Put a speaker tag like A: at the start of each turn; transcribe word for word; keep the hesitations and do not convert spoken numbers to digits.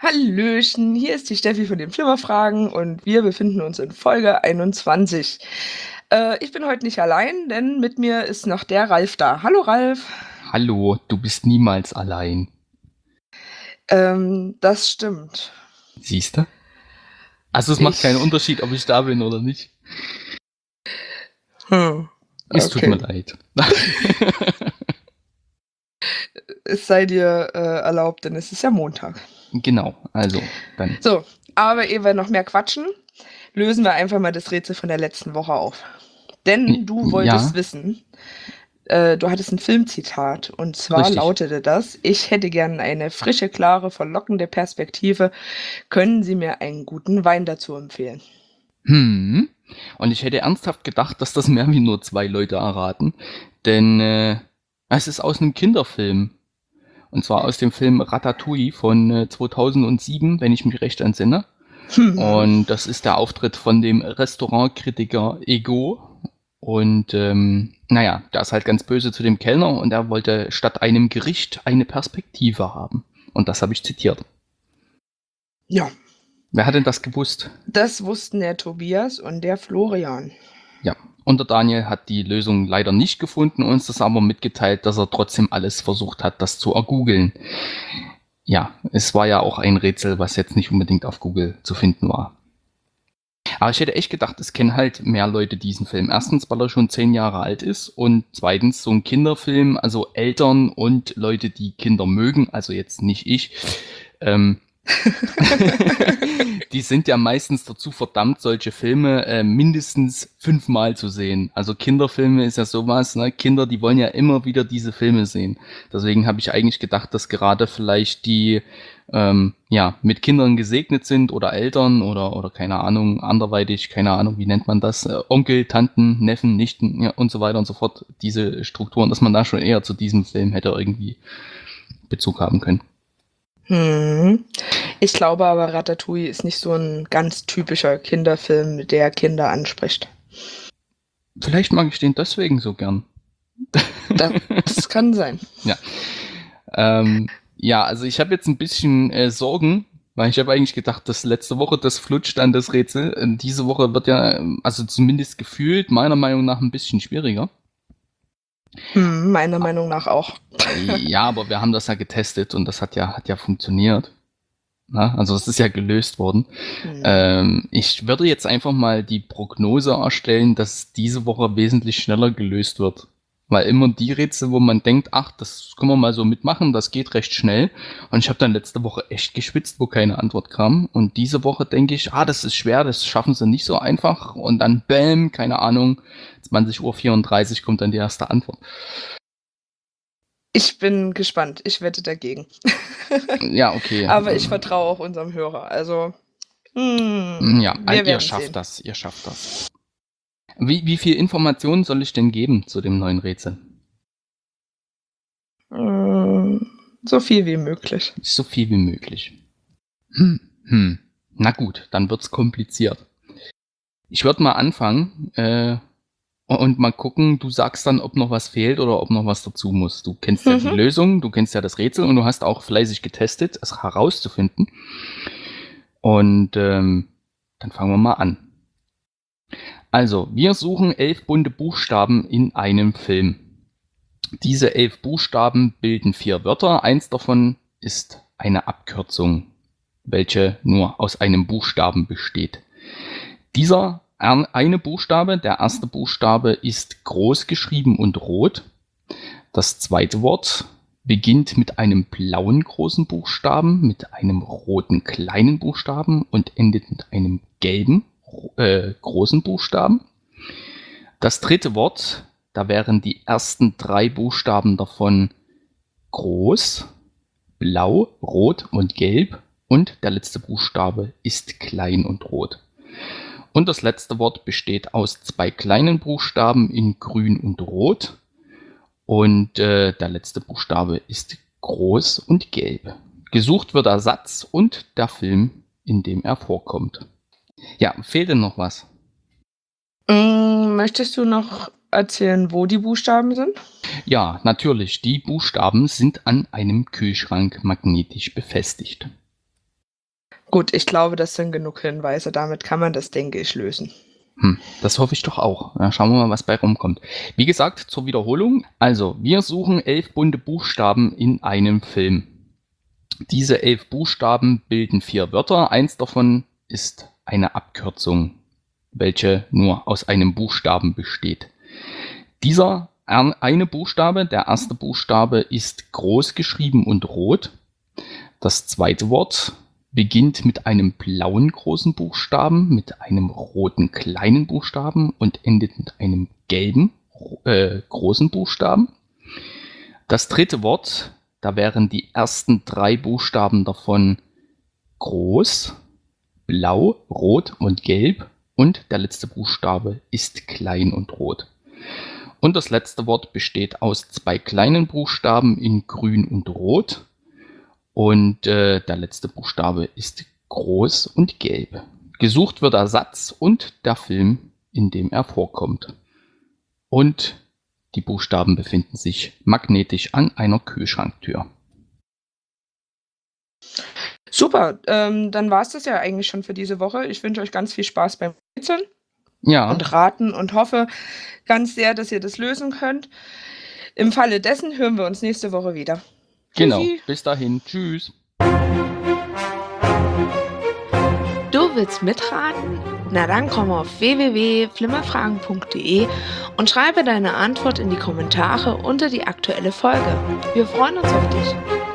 A: Hallöchen, hier ist die Steffi von den Flimmerfragen und wir befinden uns in Folge einundzwanzig. Äh, ich bin heute nicht allein, denn mit mir ist noch der Ralf da. Hallo Ralf.
B: Hallo, du bist niemals allein.
A: Ähm, das stimmt.
B: Siehst du? Also es macht
A: Ich-
B: keinen Unterschied, ob ich da bin oder nicht.
A: Hm.
B: Es tut
A: Okay.
B: mir leid.
A: Es sei dir äh, erlaubt, denn es ist ja Montag.
B: Genau, also dann.
A: So, aber ehe wir noch mehr quatschen, lösen wir einfach mal das Rätsel von der letzten Woche auf. Denn du wolltest
B: Ja,
A: wissen, äh, du hattest ein Filmzitat und zwar
B: richtig.
A: lautete das: Ich hätte gern eine frische, klare, verlockende Perspektive. Können Sie mir einen guten Wein dazu empfehlen?
B: Hm. Und ich hätte ernsthaft gedacht, dass das mehr wie nur zwei Leute erraten. Denn äh, es ist aus einem Kinderfilm. Und zwar aus dem Film Ratatouille von äh, zweitausendsieben, wenn ich mich recht entsinne.
A: Hm.
B: Und das ist der Auftritt von dem Restaurantkritiker Ego. Und ähm, naja, der ist halt ganz böse zu dem Kellner und er wollte statt einem Gericht eine Perspektive haben. Und das habe ich zitiert.
A: Ja,
B: Wer hat denn das gewusst?
A: das wussten der Tobias und der Florian.
B: Ja, und der Daniel hat die Lösung leider nicht gefunden, uns das aber mitgeteilt, dass er trotzdem alles versucht hat, das zu ergoogeln. Ja, es war ja auch ein Rätsel, was jetzt nicht unbedingt auf Google zu finden war. Aber ich hätte echt gedacht, es kennen halt mehr Leute diesen Film. Erstens, weil er schon zehn Jahre alt ist und zweitens, so ein Kinderfilm, also Eltern und Leute, die Kinder mögen, also jetzt nicht ich, ähm, die sind ja meistens dazu verdammt, solche Filme äh, mindestens fünfmal zu sehen. Also Kinderfilme ist ja sowas, ne? Kinder, die wollen ja immer wieder diese Filme sehen. Deswegen habe ich eigentlich gedacht, dass gerade vielleicht die ähm, ja mit Kindern gesegnet sind oder Eltern oder oder keine Ahnung, anderweitig, keine Ahnung, wie nennt man das, äh, Onkel, Tanten, Neffen, Nichten, ja, und so weiter und so fort, diese Strukturen, dass man da schon eher zu diesem Film hätte irgendwie Bezug haben können.
A: Hm. Ich glaube aber, Ratatouille ist nicht so ein ganz typischer Kinderfilm, der Kinder anspricht.
B: Vielleicht mag ich den deswegen so gern.
A: Das, das kann sein.
B: Ja. Ähm, ja, also ich habe jetzt ein bisschen äh, Sorgen, weil ich habe eigentlich gedacht, dass letzte Woche das flutscht an das Rätsel. Und diese Woche wird ja, ähm, also zumindest gefühlt, meiner Meinung nach ein bisschen schwieriger.
A: Hm, meiner Meinung nach auch.
B: Ja, aber wir haben das ja getestet und das hat ja, hat ja funktioniert. Na, also es ist ja gelöst worden.
A: Hm.
B: Ähm, ich würde jetzt einfach mal die Prognose erstellen, dass diese Woche wesentlich schneller gelöst wird. Weil immer die Rätsel, wo man denkt, ach, das können wir mal so mitmachen, das geht recht schnell. Und ich habe dann letzte Woche echt geschwitzt, wo keine Antwort kam. Und diese Woche denke ich, ah, das ist schwer, das schaffen sie nicht so einfach. Und dann, bäm, keine Ahnung, zwanzig Uhr vierunddreißig kommt dann die erste Antwort.
A: Ich bin gespannt. Ich wette dagegen.
B: Ja, okay.
A: Aber ich vertraue auch unserem Hörer. Also, hm,
B: Ja,
A: wir
B: ihr
A: werden
B: schafft
A: sehen.
B: das, ihr schafft das. Wie, wie viel Informationen soll ich denn geben zu dem neuen Rätsel?
A: Hm, so viel wie möglich.
B: So viel wie möglich. Hm, hm. Na gut, dann wird's kompliziert. Ich würde mal anfangen äh, und mal gucken, du sagst dann, ob noch was fehlt oder ob noch was dazu muss. Du kennst ja die
A: Mhm.
B: Lösung, du kennst ja das Rätsel und du hast auch fleißig getestet, es herauszufinden. Und ähm, dann fangen wir mal an. Also, wir suchen elf bunte Buchstaben in einem Film. Diese elf Buchstaben bilden vier Wörter. Eins davon ist eine Abkürzung, welche nur aus einem Buchstaben besteht. Dieser eine Buchstabe, der erste Buchstabe, ist groß geschrieben und rot. Das zweite Wort beginnt mit einem blauen großen Buchstaben, mit einem roten kleinen Buchstaben und endet mit einem gelben äh, großen Buchstaben. Das dritte Wort, da wären die ersten drei Buchstaben davon groß, blau, rot und gelb und der letzte Buchstabe ist klein und rot. Und das letzte Wort besteht aus zwei kleinen Buchstaben in grün und rot und äh, der letzte Buchstabe ist groß und gelb. Gesucht wird der Satz und der Film, in dem er vorkommt. Ja, fehlt denn noch was?
A: Mm, möchtest du noch erzählen, wo die Buchstaben sind?
B: Ja, natürlich. Die Buchstaben sind an einem Kühlschrank magnetisch befestigt.
A: Gut, ich glaube, das sind genug Hinweise. Damit kann man das, denke ich, lösen.
B: Hm, das hoffe ich doch auch. Ja, schauen wir mal, was bei rumkommt. Wie gesagt, zur Wiederholung. Also, wir suchen elf bunte Buchstaben in einem Film. Diese elf Buchstaben bilden vier Wörter. Eins davon ist eine Abkürzung, welche nur aus einem Buchstaben besteht. Dieser eine Buchstabe, der erste Buchstabe, ist groß geschrieben und rot. Das zweite Wort beginnt mit einem blauen großen Buchstaben, mit einem roten kleinen Buchstaben und endet mit einem gelben äh, großen Buchstaben. Das dritte Wort, da wären die ersten drei Buchstaben davon groß, blau, rot und gelb und der letzte Buchstabe ist klein und rot. Und das letzte Wort besteht aus zwei kleinen Buchstaben in grün und rot. Und äh, der letzte Buchstabe ist groß und gelb. Gesucht wird der Satz und der Film, in dem er vorkommt. Und die Buchstaben befinden sich magnetisch an einer Kühlschranktür.
A: Super, ähm, dann war es das ja eigentlich schon für diese Woche. Ich wünsche euch ganz viel Spaß beim Rätseln
B: Ja,
A: und Raten und hoffe ganz sehr, dass ihr das lösen könnt. Im Falle dessen hören wir uns nächste Woche wieder.
B: genau.
A: Tschüssi.
B: Bis dahin. Tschüss.
C: Du willst mitraten? Na dann komm auf w w w punkt flimmerfragen punkt de und schreibe deine Antwort in die Kommentare unter die aktuelle Folge. Wir freuen uns auf dich.